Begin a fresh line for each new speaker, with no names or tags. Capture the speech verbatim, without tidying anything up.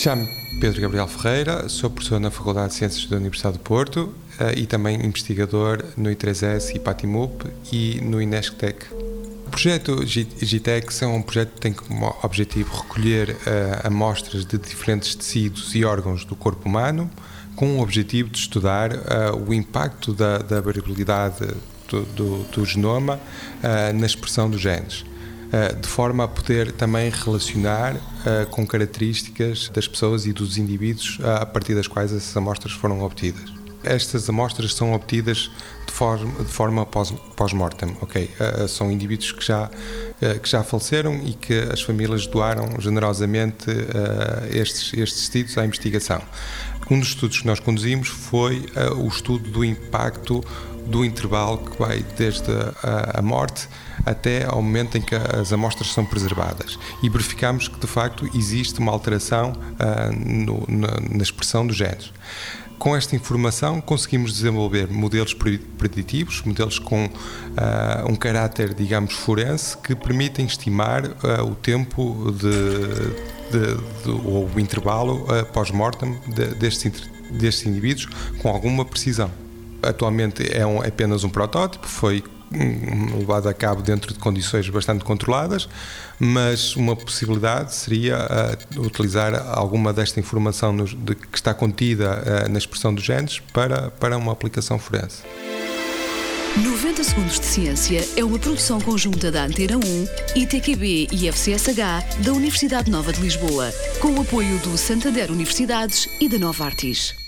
Chamo-me Pedro Gabriel Ferreira, sou professor na Faculdade de Ciências da Universidade do Porto uh, e também investigador no I três S e Patimup e no INESCTEC. O projeto GITEX é um projeto que tem como objetivo recolher uh, amostras de diferentes tecidos e órgãos do corpo humano com o objetivo de estudar uh, o impacto da, da variabilidade do, do, do genoma uh, na expressão dos genes, de forma a poder também relacionar uh, com características das pessoas e dos indivíduos uh, a partir das quais essas amostras foram obtidas. Estas amostras são obtidas de forma, de forma pós, pós-mortem, ok? Uh, são indivíduos que já, uh, que já faleceram e que as famílias doaram generosamente uh, estes, estes tecidos à investigação. Um dos estudos que nós conduzimos foi uh, o estudo do impacto do intervalo que vai desde a, a morte até ao momento em que as amostras são preservadas, e verificamos que de facto existe uma alteração uh, no, na, na expressão dos genes. Com esta informação conseguimos desenvolver modelos preditivos, modelos com uh, um caráter, digamos, forense, que permitem estimar uh, o tempo de, de, de, ou o intervalo uh, pós-mortem de, destes, destes indivíduos com alguma precisão. Atualmente é, um, é apenas um protótipo, foi um, levado a cabo dentro de condições bastante controladas, mas uma possibilidade seria uh, utilizar alguma desta informação no, de, que está contida uh, na expressão dos genes para, para uma aplicação forense.
noventa Segundos de Ciência é uma produção conjunta da Antena um, I T Q B e F C S H da Universidade Nova de Lisboa, com o apoio do Santander Universidades e da Novartis.